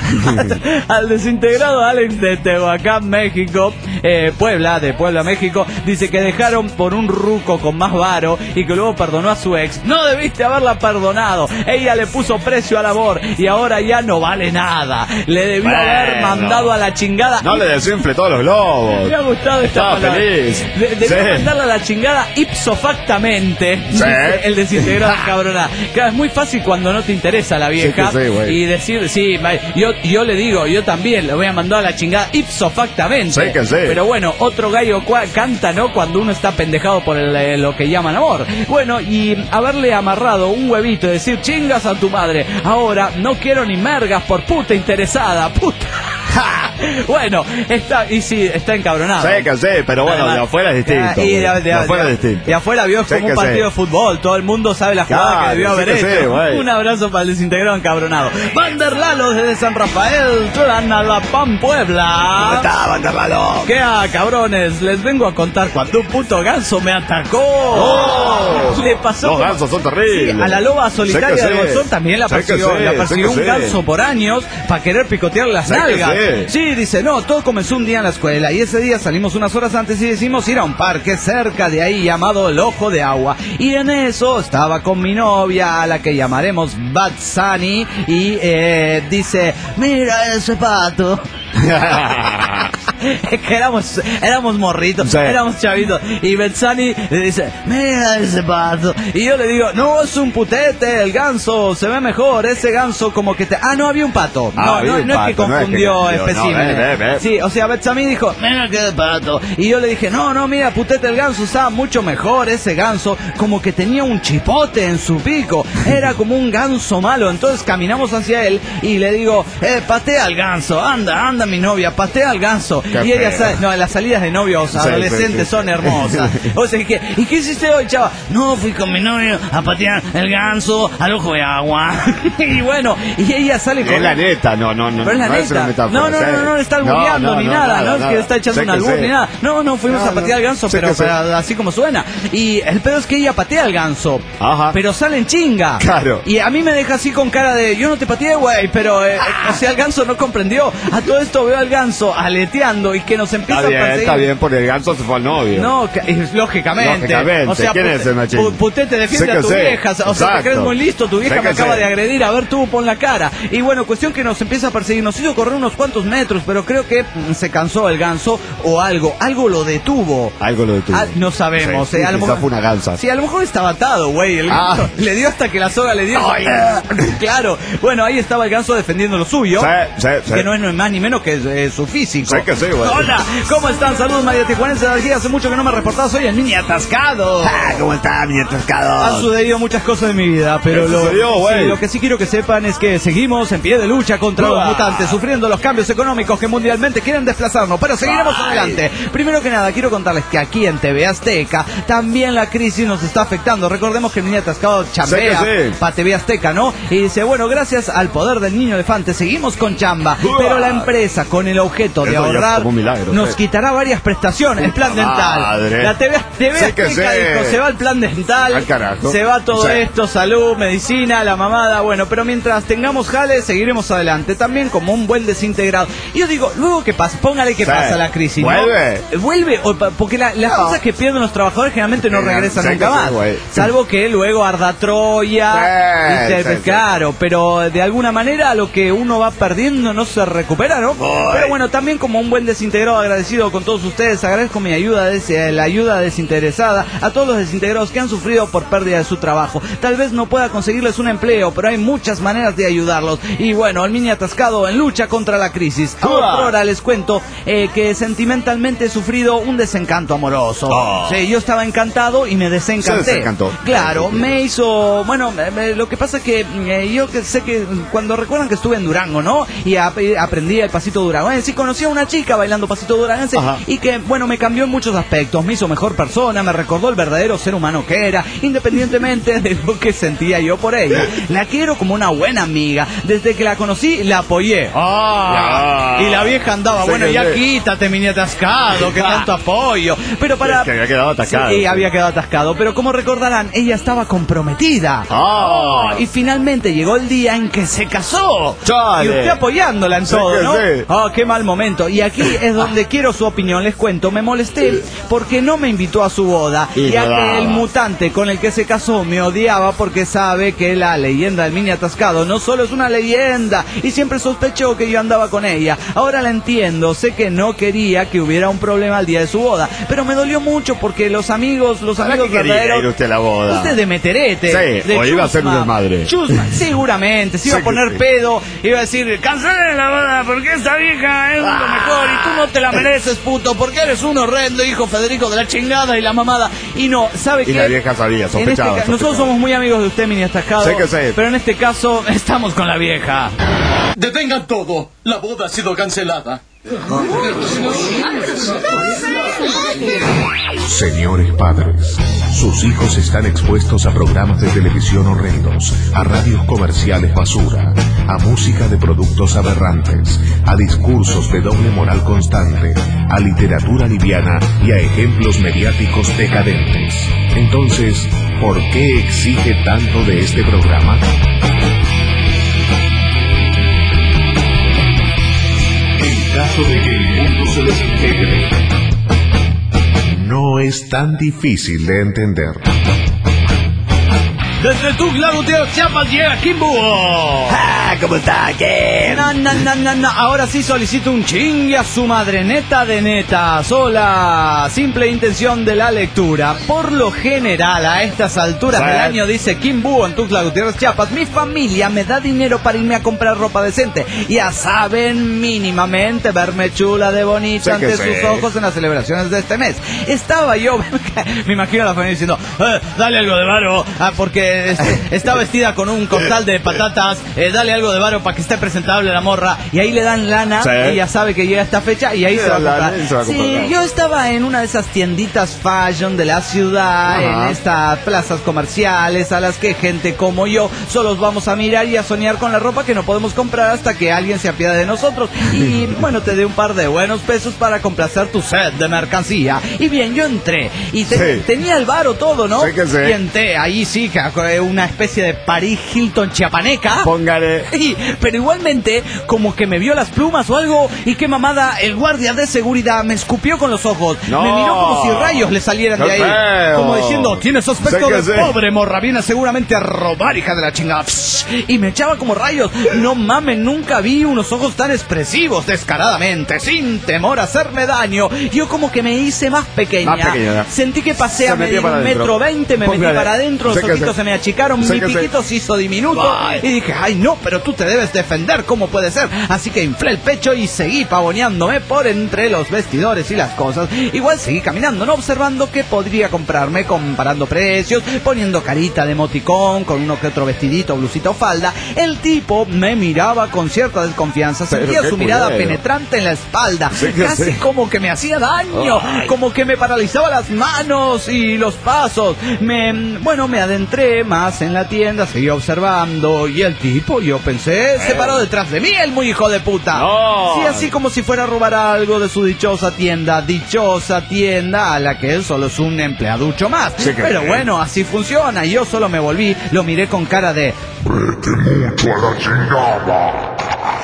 Al desintegrado Alex de Tehuacán, México, eh, Puebla, de Puebla, México, dice que dejaron por un ruco con más varo y que luego perdonó a su ex. No debiste haberla perdonado. Ella le puso precio al amor y ahora ya no vale nada. Le debió Bueno. haber mandado a la chingada. No le desinfle todos los globos. Me ha gustado esta Estaba palabra. feliz. De, debió Sí. mandarla a la chingada ipso factamente. Sí. Dice el desintegrado cabrona. Claro, es muy fácil cuando no te interesa la vieja. Sí que sí, güey. Y decir, sí, ma- yo, yo le digo, yo también le voy a mandar a la chingada ipso factamente. Sí que sí. Pero bueno, otro gallo cua- canta, ¿no? Cuando uno está pendejado por el, eh, lo que llaman amor. Bueno, y haberle amarrado un huevito y decir, chingas a tu madre. Ahora no quiero ni mergas por puta interesada. Puta. Bueno, está, y sí, está encabronado. Sí que sí, pero bueno, Además, de afuera es distinto. y de, güey. de- De afuera de- es distinto. de afuera vio Sí como un que partido sí. de fútbol. Todo el mundo sabe la jugada Claro, que debió sí haber que sí, hecho. güey. Un abrazo para el desintegrado encabronado. Vander Lalo desde San Rafael, Tlanalapán, Puebla. ¿Cómo está, Banderlalo? ¿Qué ah, cabrones? Les vengo a contar cuando un puto ganso me atacó. Oh, Le pasó los como- gansos son terribles. Sí, a la loba solitaria Sé que del sí. Bolsón también la Sé que persiguió, sí, la sé persiguió que un sí. ganso por años para querer picotear las Sé que nalgas. sí. Sí, dice, no, todo comenzó un día en la escuela y ese día salimos unas horas antes y decimos ir a un parque cerca de ahí llamado El Ojo de Agua. Y en eso estaba con mi novia, a la que llamaremos Batsani, y eh, dice, mira ese pato. Es que éramos, éramos morritos, Sí. éramos chavitos. Y Betsani le dice, mira ese pato. Y yo le digo, no, es un putete, el ganso, se ve mejor, ese ganso como que te... Ah, no, había un pato. Ah, No, había no, un no es que pato, no es que confundió confundió, no, especímenes. ve, ve, ve. Sí, o sea, Betsani dijo, mira qué pato. Y yo le dije, no, no, mira, putete, el ganso estaba mucho mejor, ese ganso, como que tenía un chipote en su pico. Era como un ganso malo. Entonces caminamos hacia él y le digo, eh, patea al ganso, anda, anda mi novia, patea al ganso. Qué Y ella feo. sabe, no, las salidas de novios Sí, adolescentes sí, sí. son hermosas. O sea, que, ¿y qué hiciste hoy, chava? No, fui con mi novio a patear el ganso al ojo de agua. Y bueno, y ella sale con... Es la neta, no, no, no. Pero es la no es una neta. metáfora, No, no, sí. no, no, no está albureando No, no, ni no, nada, no es nada. que está echando Sé un que albur sí. ni nada. No, no, fuimos No, a patear no. al ganso, Sé pero, que sí. pero así como suena. Y el pedo es que ella patea al ganso. Ajá. Pero sale en chinga. Claro. Y a mí me deja así con cara de, yo no te pateé, güey, pero, eh, o sea, el ganso no comprendió. A todo esto veo al ganso aleteando y que nos empieza Está bien, a perseguir. está bien, porque el ganso se fue al novio. No, que- eh, lógicamente. Lógicamente. O sea, ¿Quién put- es ese machín? pu- Putete defiende Sé que a tu sé. vieja. O sea, te Exacto. crees muy listo. Tu vieja Sé me que acaba sé. de agredir. A ver, tú pon la cara. Y bueno, cuestión que nos empieza a perseguir. Nos hizo correr unos cuantos metros, pero creo que mm, se cansó el ganso o algo. Algo lo detuvo. Algo lo detuvo. Ah, no sabemos. Sí, eh, a sí, lo quizá mejor fue una gansa. Sí, a lo mejor estaba atado, güey. El Ah. ganso le dio hasta que la soga le dio. Ay. Claro. Bueno, ahí estaba el ganso defendiendo lo suyo. Sí, sí, sí. Que no es no es más ni menos que eh, su físico. Sé que sí, güey. Hola, ¿cómo están? Saludos, María Tijuanense de aquí. Hace mucho que no me reportaba. Soy el niño atascado. Ah, ¿cómo está, mi Han atascado? sucedido muchas cosas en mi vida, pero ¿Qué lo, sucedió, güey? sí, lo que sí quiero que sepan es que seguimos en pie de lucha contra los Uah. mutantes, sufriendo los cambios económicos que mundialmente quieren desplazarnos, pero seguiremos Ay. adelante. Primero que nada, quiero contarles que aquí en T V Azteca también la crisis nos está afectando. Recordemos que el niño atascado chambea Sé que sí. para T V Azteca, ¿no? Y dice, bueno, gracias al poder del niño elefante seguimos con chamba, Uah. pero la empresa con el objeto de Eso ya es ahorrar como un milagro, nos sí. quitará varias prestaciones, el plan Puta dental. madre. La T V, T V Sé que Azteca sí. dijo, se va el plan dental, Al carajo. se va todo Sí. esto, salud, medicina, la mamada, bueno, pero mientras tengamos jale, seguiremos adelante, también como un buen desintegrado. Y yo digo, luego que pasa, póngale que Sí. pasa la crisis, ¿no? ¿Vuelve? Vuelve, o pa- porque la- las No. cosas que pierden los trabajadores generalmente no Sí, regresan sí nunca que sí, más, güey. salvo que luego arda Troya, Sí, ¿viste? sí, Pues sí. claro, pero de alguna manera lo que uno va perdiendo no se recupera, ¿no? Ay. Pero bueno, también como un buen desintegrado agradecido con todos ustedes, agradezco mi ayuda, des- eh, la ayuda desinteresada a todos los desintegrados que han sufrido por pérdida de su trabajo. Tal vez no pueda conseguirles un empleo, pero hay muchas maneras de ayudarlos. Y bueno, el mini atascado en lucha contra la crisis. Ahora les cuento eh, que sentimentalmente he sufrido un desencanto amoroso. Oh. Sí, yo estaba encantado y me desencanté. Se desencantó. Claro, me hizo, bueno, me- me- lo que pasa es que eh, yo que sé que cuando recuerdan que estuve en Durango, ¿no? Y ap- aprendí el pasito Durango. Eh, sí, conocí a una una chica bailando pasito duranguense y que, bueno, me cambió en muchos aspectos. Me hizo mejor persona, me recordó el verdadero ser humano que era, independientemente de lo que sentía yo por ella. La quiero como una buena amiga. Desde que la conocí, la apoyé. ¡Ah! Y la vieja andaba, sí, bueno, ya quítate, mi atascado, que tanto apoyo. Pero para... Es que había quedado atascado. Sí, había quedado atascado. Pero como recordarán, ella estaba comprometida. ¡Oh! Y finalmente llegó el día en que se casó. ¡Chale! Y usted apoyándola en Sí todo, que ¿no? sí. Oh, qué mal momento. Y aquí es donde quiero su opinión. Les cuento, me molesté porque no me invitó a su boda, Y ya no que daba. el mutante con el que se casó me odiaba porque sabe que la leyenda del mini atascado no solo es una leyenda y siempre sospechó que yo andaba con ella. Ahora la entiendo, sé que no quería que hubiera un problema al día de su boda, pero me dolió mucho porque los amigos, los ¿Para amigos qué quería verdaderos... ir usted a la boda? Usted de meterete. Sí, de o iba a ser un chusma. desmadre. Chusma, seguramente, se iba Sí a poner que sí. pedo, iba a decir, cancelen la boda porque esta vieja es lo mejor y tú no te la mereces, puto, porque eres un horrendo hijo Federico de la chingada y la mamada. Y no, ¿sabe Y qué? la vieja sabía, En este sospechaba, ca- sospechaba. Nosotros somos muy amigos de usted, mini atascado. Sé que sé. Pero en este caso estamos con la vieja. Detengan todo. La boda ha sido cancelada. Señores padres, sus hijos están expuestos a programas de televisión horrendos, a radios comerciales basura, a música de productos aberrantes, a discursos de doble moral constante, a literatura liviana y a ejemplos mediáticos decadentes. Entonces, ¿por qué exige tanto de este programa? En caso de que el mundo se desintegre, no es tan difícil de entender. Desde Tuxtla Gutiérrez, Chiapas, llega Kimbo. Ah, ¿cómo está? ¿Qué? No, no, no, no, no. Ahora sí solicito un chingue a su madre, neta de neta. Sola, simple intención de la lectura. Por lo general, a estas alturas Sí. del año, dice Kimbo en Tuxtla Gutiérrez, Chiapas, mi familia me da dinero para irme a comprar ropa decente. Ya saben, mínimamente verme chula de bonita Sí que ante sí. sus ojos en las celebraciones de este mes. Estaba yo, me imagino a la familia diciendo, eh, dale algo de varo, ah, porque este, está vestida con un costal de patatas, eh, dale algo de varo para que esté presentable la morra, y ahí le dan lana, Sí. ella sabe que llega esta fecha y ahí Le se va a dan comprar. lana y se va a Sí, comprar. yo estaba en una de esas tienditas fashion de la ciudad, Ajá. en estas plazas comerciales a las que gente como yo solos vamos a mirar y a soñar con la ropa que no podemos comprar hasta que alguien se apiade de nosotros. Y bueno, te dé un par de buenos pesos para complacer tu set de mercancía. Y bien, yo entré y te- Sí. tenía el varo todo, ¿no? Sí que sí. Y entré, ahí sí, que una especie de Paris Hilton chiapaneca. Póngale. Y- pero igualmente, como que me vio las plumas o algo, y qué mamada, el guardia de seguridad me escupió con los ojos. No. Me miró como si rayos le salieran de ¡Qué ahí. feo! Como diciendo, tienes aspecto Sé que de sí. pobre, morra, viene seguramente a robar, hija de la chingada. Psh, y me echaba como rayos. No mames, nunca vi unos ojos tan expresivos, descaradamente, sin temor a hacerme daño. Yo como que me hice más pequeña. Más pequeña. Sentí que pasé Se a metía medir para un adentro. metro veinte, me metí Póngale. para adentro, los Sé que ojitos sé. se me achicaron, Sé mi que sé. piquito se hizo diminuto. Ay. Y dije, ay no, pero tú te debes defender, ¿cómo puede ser? Así que inflé el pecho y seguí pavoneándome por entre los vestidores y las cosas. Igual seguí caminando, no observando qué podría comprarme, comparando precios, poniendo carita de emoticón con uno que otro vestidito, blusita o falda. El tipo me miraba con cierta desconfianza, Pero sentía qué su mirada culero. penetrante en la espalda, Sí que casi sí. como que me hacía daño, Ay. como que me paralizaba las manos y los pasos. Me, bueno, me adentré más en la tienda, seguí observando y el tipo, yo pensé, se paró detrás de mí, el muy hijo de puta. No. Sí, así como si fuera a robar algo de su dichosa tienda, dichosa tienda a la que él solo es un empleaducho más. Sí que Pero sí. bueno, así funciona. Y yo solo me volví, lo miré con cara de... Vete mucho a la chingada.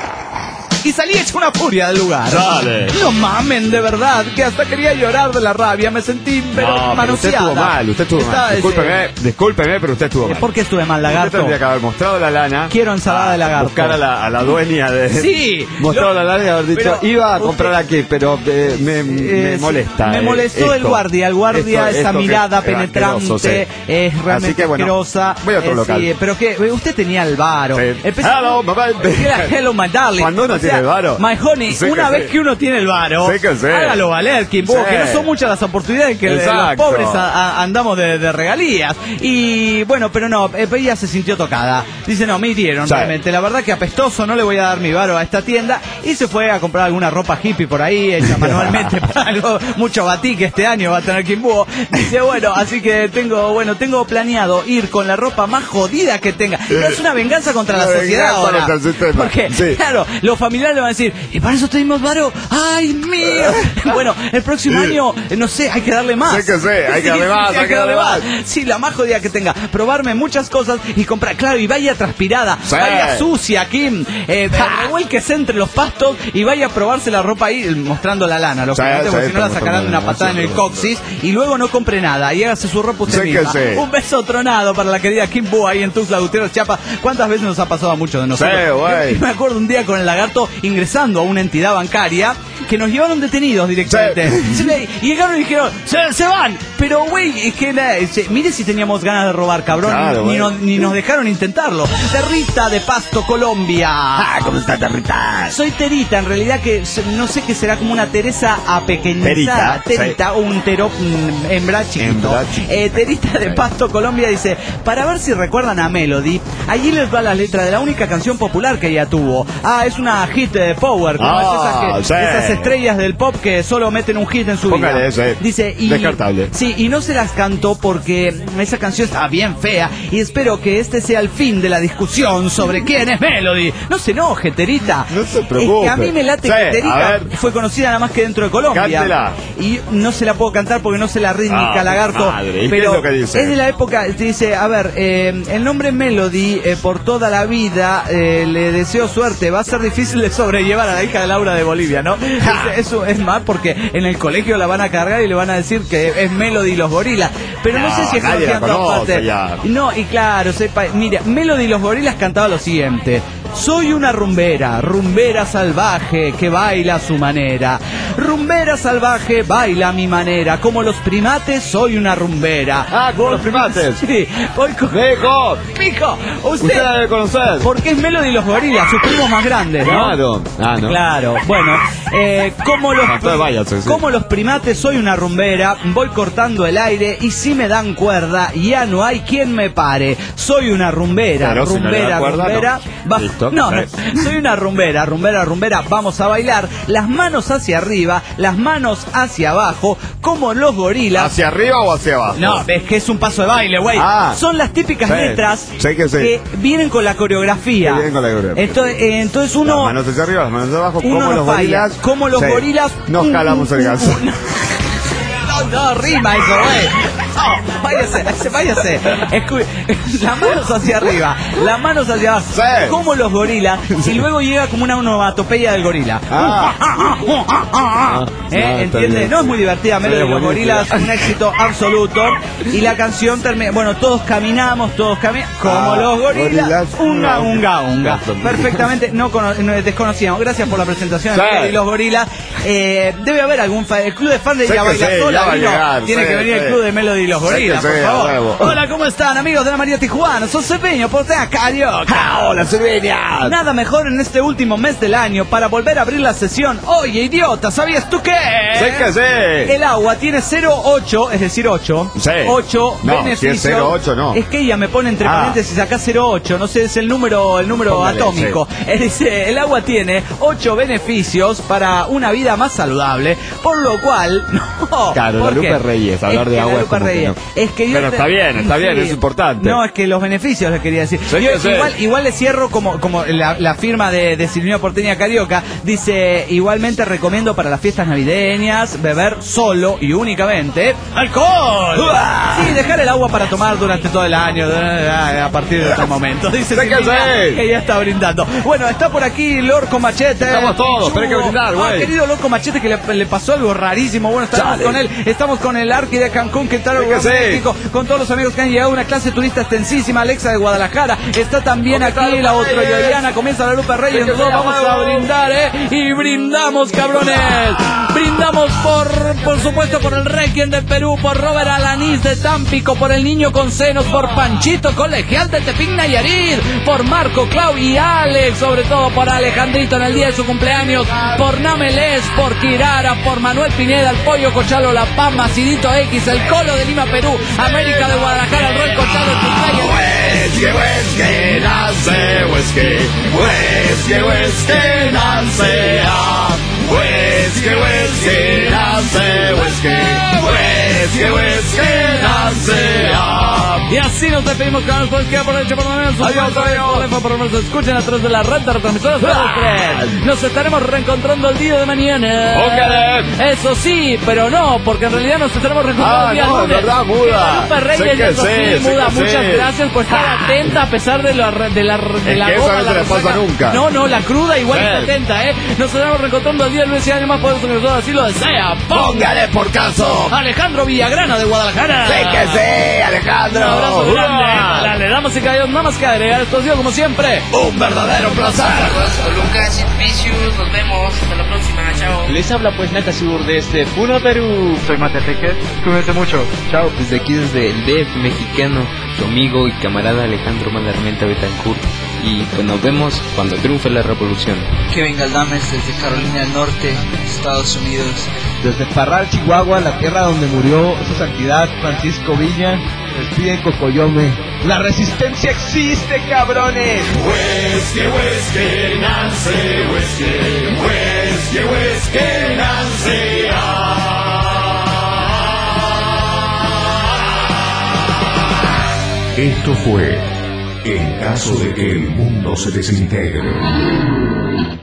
Y salí hecho una furia del lugar. Dale. No mamen, de verdad, que hasta quería llorar de la rabia. Me sentí pero No, pero usted manoseada. estuvo mal, usted estuvo Estaba mal. ese- Discúlpeme, discúlpeme, pero usted estuvo mal. ¿Por qué estuve mal, Usted lagarto? tendría que haber mostrado la lana. Quiero ensalada de lagarto. Buscar a la, a la dueña de... Sí. Mostrado lo- la lana y haber dicho, pero iba a usted- comprar aquí, pero eh, me, me Eh, sí, molesta. Me eh, molestó el esto. guardia. El guardia, Esto- esa esto que mirada es penetrante, asqueroso, sí. es realmente Así que, bueno, asquerosa. voy a otro Eh, local. sí, pero que usted tenía el varo. Sí. Empecé- Hello, my baby. Era hello, my darling. Cuando uno O tiene sea, el varo. My Honey, Sí una que vez sí. que uno tiene el varo, Sí que sí. hágalo valer, Kimbo, Sí. que no son muchas las oportunidades que Exacto. los pobres a, a, andamos de, de regalías. Y bueno, pero no, eh, ella se sintió tocada. Dice, no, me hirieron Sí. realmente. La verdad que apestoso, no le voy a dar mi varo a esta tienda. Y se fue a comprar alguna ropa hippie por ahí, hecha manualmente para algo, mucho batique este año va a tener Kimbo. Dice, bueno, así que tengo, bueno, tengo planeado ir con la ropa más jodida que tenga. No es una venganza contra la Una sociedad venganza ahora. contra el sistema. Porque, Sí. claro, los familiares le van a decir, ¿y para eso tenemos varo? ¡Ay, mío! Bueno, el próximo año, eh, no sé, hay que darle más. Sí que sí, hay que darle más, hay que darle más. Sí, la más jodida que tenga. Probarme muchas cosas y comprar, claro, y vaya transpirada, Sí. vaya sucia, Kim, eh, revuélquese entre los pastos y vaya a probarse la ropa ahí, mostrando la lana, lógicamente, Sí, porque sí, si no la estamos sacarán de una mostrando, patada en sí, el sí. coxis y luego no compre nada y hágase su ropa usted Sí misma. que sí. Un beso tronado para la querida Kim Boo ahí en Tuxtla Gutiérrez, Chiapas. ¿Cuántas veces nos ha pasado a muchos de nosotros? Sí, güey. Yo me acuerdo un día con el lagarto ingresando a una entidad bancaria que nos llevaron detenidos directamente. Sí. Sí, y llegaron y dijeron, se, se van. Pero, güey, es que, la- se- mire si teníamos ganas de robar, cabrón. Claro, ni, güey. nos, ni nos dejaron intentarlo. Territa de Pasto, Colombia. Ah, ¿cómo está Territa? Soy Terita, en realidad que se- no sé qué será como una Teresa apequeñizada. Terita, Terita, o un tero mm, hembra chiquito. Hembra chiquito. Eh, Terita de Sí. Pasto, Colombia dice, para ver si recuerdan a Melody, allí les va la letra de la única canción popular que ella tuvo. Ah, es una hit de Power, como Ah, es esas, que- sí. esas estrellas del pop que solo meten un hit en su Póngale vida. ese. Dice, y, Descartable. Sí, y no se las cantó porque esa canción estaba bien fea y espero que este sea el fin de la discusión sobre quién es Melody. No se enoje, Terita. No se Es preocupe. que a mí me late Sí, que a Terita ver. fue conocida nada más que dentro de Colombia. Cántela. Y no se la puedo cantar porque no sé la rítmica, Ah, lagarto. madre, ¿y qué pero es lo que dice? es de la época, dice, a ver, eh, el nombre Melody eh, por toda la vida eh, le deseo suerte. Va a ser difícil de sobrellevar a la hija de Laura de Bolivia, ¿no? Es- Eso es más porque en el colegio la van a cargar y le van a decir que es Melody y los gorilas. Pero no, No, sé si es nadie conocida la en todas conoce partes. ya. No, y claro, sepa, mira, Melody y los gorilas cantaba lo siguiente. Soy una rumbera, rumbera salvaje que baila a su manera. Rumbera salvaje, baila a mi manera. Como los primates, soy una rumbera. Ah, como los primates. Sí, voy con... ¡Mijo! Mijo, usted... Usted la debe conocer. Porque es Melody y los gorilas, sus primos más grandes, ¿no? Claro. Ah, no. Claro, bueno, eh, como, los, Ah, entonces váyase, sí. como los primates soy una rumbera, voy cortando el aire y si me dan cuerda ya no hay quien me pare. Soy una rumbera, Pero si no le rumbera, dan cuerda, rumbera. no. Va- Listo. no, no, Sí. soy una rumbera, rumbera, rumbera, vamos a bailar. Las manos hacia arriba, las manos hacia abajo, como los gorilas. ¿Hacia arriba o hacia abajo? No, es que es un paso de baile, güey. Ah. Son las típicas Sí. letras Sí que sí. vienen con la coreografía. Que vienen con la coreografía. Entonces, eh, entonces uno... Las manos hacia arriba, las manos hacia abajo, Uno como no los falla. gorilas. Como los Sí. gorilas. Nos un- calamos el un- ganso. un- No, no, rima eso, güey. No, váyase, váyase. Escu- las manos hacia arriba, las manos hacia abajo. Sí. Como los gorilas. Y luego llega como una onomatopeya del gorila. Ah. ¿Eh? No, está ¿Entiende? bien. No es muy divertida, Sí, Melody de los buenísimo. gorilas, un éxito absoluto. Y la canción termina, bueno, todos caminamos, todos caminamos, como Ah, los gorilas, gorilas, unga, unga. unga, unga. Perfectamente, no, cono- no desconocíamos. Gracias por la presentación de Sí. Melody y los gorilas. Eh, debe haber algún fa- el club de fans de Sí ella que baila sí, sola. ya va a vino. llegar, Tiene sí, que venir sí. el club de Melody y los Sí que gorilas, sí, por a favor. huevo. Hola, ¿cómo están, amigos de la María Tijuana? Soy Cepeño, portea Carioca. Ah, hola, Silvia. Nada mejor en este último mes del año para volver a abrir la sesión. Oye, idiota, ¿sabías tú qué? Sí que sí. El agua tiene cero coma ocho, es decir, ocho. Sí. ocho No, si beneficios. es cero coma ocho no. Es que ella me pone entre Ah. paréntesis acá cero coma ocho, no sé, es el número, el número Póngale, atómico. Es decir, el agua tiene ocho beneficios para una vida más saludable, por lo cual, no. Claro, ¿por Lupe qué? Reyes, hablar Es de que agua es Lupe como que Reyes. no. Es que yo Pero te- está bien, está bien, es importante. No, es que los beneficios les quería decir. Sí, Yo que sí. igual, igual le cierro como, como la, la firma de, de Silvino Porteña Carioca. Dice, igualmente recomiendo para las fiestas navideñas beber solo y únicamente alcohol. Sí, dejar el agua para tomar durante todo el año, a partir de este momento. Dice Sí que Silvina, sí. que ya está brindando. Bueno, está por aquí Lorco Machete. Estamos todos, pero hay que brindar, Ah, güey. querido Lorco Machete, que le, le pasó algo rarísimo. Bueno, estaremos Dale. con él Estamos con el Arqui de Cancún, Quintana Roo, Sí. México, con todos los amigos que han llegado, una clase turista extensísima, Alexa de Guadalajara, está también aquí la otra Yoyana, comienza la Lupe Reyes, nosotros vamos a brindar, ¿eh? Y brindamos, cabrones, brindamos por, por supuesto, por el Requiem de Perú, por Robert Alanís de Tampico, por el Niño con Senos, por Panchito Colegial de Tepic Nayarit, por Marco, Clau y Alex, sobre todo por Alejandrito en el día de su cumpleaños, por Namelés, por Kirara, por Manuel Pineda, el Pollo Cochalo, La Pama, Cidito X, el Colo de Lima, Perú, América de Guadalajara, el Roy Cochalo, Whisky, whisky, nace, whisky, whisky, whisky, nace, ah. Whisky, whisky, nace, whisky, whisky, whisky, nace, ah. Y así nos despedimos, con pues que por hecho por lo menos Adiós, adiós. por lo menos escuchen a través de la red de retransmisoras. Nos estaremos reencontrando el día de mañana. Okay. Eso sí, pero no, porque en realidad nos estaremos reencontrando Ah, el día no, lunes. verdad, muda. Lupe Reyes, Sé que eso sí, sí, sé muda. que Muchas sí. gracias por estar atenta a pesar de la de la de Es la que goma, eso no la se le pasa resaca. nunca. No, no, la cruda igual Sí. está atenta, eh. Nos estaremos reencontrando el día lunes y año más poderoso que nosotros así lo desea. Póngale por caso. Alejandro Villagrana de Guadalajara. Sí que sí, Alejandro. Un abrazo grande. Uah. Dale, damas y caballeros, nada más que agregar. Esto ha sido como siempre Un verdadero placer. Soy Lucas Vicious, nos vemos, hasta la próxima, chao. Les habla pues Naka Sur desde Puno, Perú. Soy Mate Tejer, cuídense mucho. Chao, desde aquí desde el D F mexicano, su amigo y camarada Alejandro Malarmenta Betancourt. Y pues nos vemos cuando triunfe la revolución. Kevin Galdames desde Carolina del Norte, Estados Unidos. Desde Parral, Chihuahua, la tierra donde murió su santidad Francisco Villa, despide Cocoyome. ¡La resistencia existe, cabrones! Whisky, whisky, Nancy, whisky, whisky, whisky, Nancy, ah. Esto fue En caso de que el mundo se desintegre.